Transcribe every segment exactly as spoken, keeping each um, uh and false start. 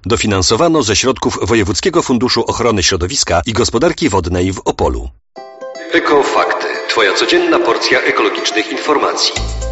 Dofinansowano ze środków Wojewódzkiego Funduszu Ochrony Środowiska i Gospodarki Wodnej w Opolu. Ekofakty. Twoja codzienna porcja ekologicznych informacji.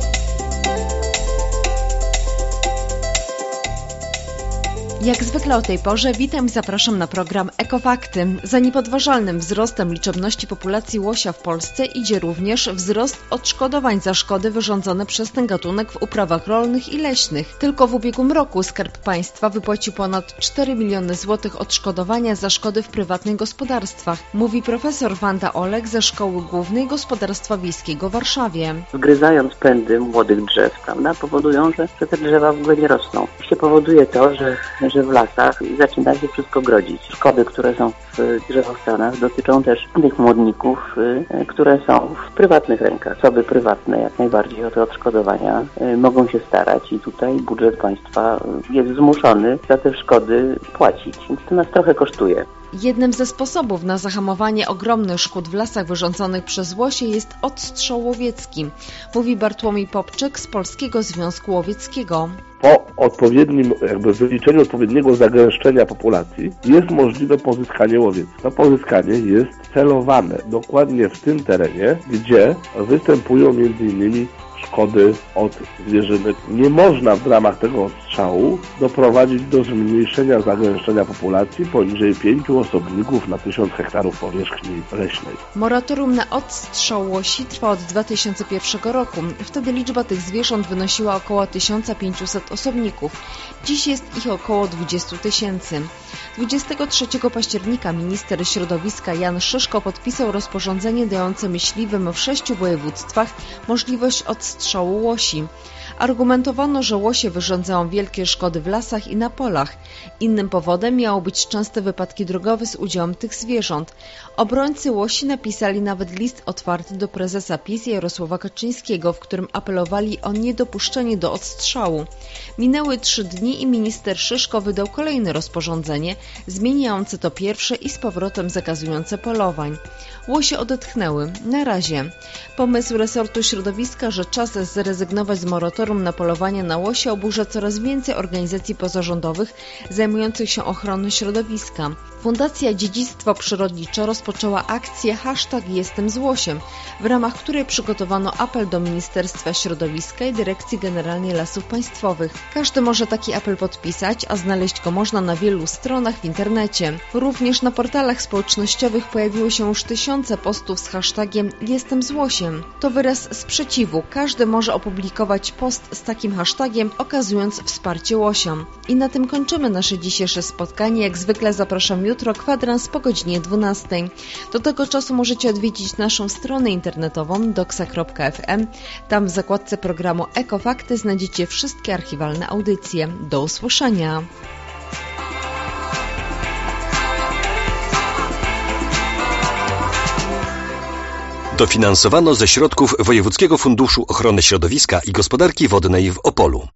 Jak zwykle o tej porze witam i zapraszam na program Ekofakty. Za niepodważalnym wzrostem liczebności populacji łosia w Polsce idzie również wzrost odszkodowań za szkody wyrządzone przez ten gatunek w uprawach rolnych i leśnych. Tylko w ubiegłym roku Skarb Państwa wypłacił ponad cztery miliony złotych odszkodowania za szkody w prywatnych gospodarstwach, mówi profesor Wanda Olek ze Szkoły Głównej Gospodarstwa Wiejskiego w Warszawie. Wgryzając pędy młodych drzew, prawda, powodują, że, że te drzewa w ogóle nie rosną. I powoduje to, że że w lasach zaczyna się wszystko grodzić. Szkody, które są w drzewostronach, dotyczą też tych młodników, które są w prywatnych rękach. Osoby prywatne jak najbardziej o te odszkodowania mogą się starać i tutaj budżet państwa jest zmuszony za te szkody płacić. Więc to nas trochę kosztuje. Jednym ze sposobów na zahamowanie ogromnych szkód w lasach wyrządzonych przez łosie jest odstrzał łowiecki, mówi Bartłomiej Popczyk z Polskiego Związku Łowieckiego. Po odpowiednim, jakby wyliczeniu odpowiedniego zagęszczenia populacji jest możliwe pozyskanie łowiec. To pozyskanie jest celowane dokładnie w tym terenie, gdzie występują między innymi szkody od zwierzynek. Nie można w ramach tego odstrzału doprowadzić do zmniejszenia zagęszczenia populacji poniżej pięciu osobników na tysiąc hektarów powierzchni leśnej. Moratorium na odstrzał łosi trwa od dwa tysiące pierwszego roku. Wtedy liczba tych zwierząt wynosiła około tysiąc pięćset osobników. Dziś jest ich około dwadzieścia tysięcy. dwudziestego trzeciego października minister środowiska Jan Szyszko podpisał rozporządzenie dające myśliwym w sześciu województwach możliwość odstrzału łosi. Argumentowano, że łosie wyrządzają wielkie szkody w lasach i na polach. Innym powodem miało być częste wypadki drogowe z udziałem tych zwierząt. Obrońcy łosi napisali nawet list otwarty do prezesa PiS Jarosława Kaczyńskiego, w którym apelowali o niedopuszczenie do odstrzału. Minęły trzy dni i minister Szyszko wydał kolejne rozporządzenie, zmieniające to pierwsze i z powrotem zakazujące polowań. Łosie odetchnęły. Na razie. Pomysł resortu środowiska, że czas zrezygnować z moratorium na polowanie na łosie oburza coraz więcej organizacji pozarządowych zajmujących się ochroną środowiska. Fundacja Dziedzictwo Przyrodnicze rozpoczęła akcję hashtag Jestem z łosiem, w ramach której przygotowano apel do Ministerstwa Środowiska i Dyrekcji Generalnej Lasów Państwowych. Każdy może taki apel podpisać, a znaleźć go można na wielu stronach w internecie. Również na portalach społecznościowych pojawiły się już tysiące postów z hashtagiem Jestem z łosiem. To wyraz sprzeciwu. Każdy może opublikować post z takim hashtagiem, okazując wsparcie łosiom. I na tym kończymy nasze dzisiejsze spotkanie. Jak zwykle zapraszam jutro, kwadrans po godzinie dwunastej. Do tego czasu możecie odwiedzić naszą stronę internetową doksa kropka ef em. Tam w zakładce programu Ekofakty znajdziecie wszystkie archiwalne audycje. Do usłyszenia! Dofinansowano ze środków Wojewódzkiego Funduszu Ochrony Środowiska i Gospodarki Wodnej w Opolu.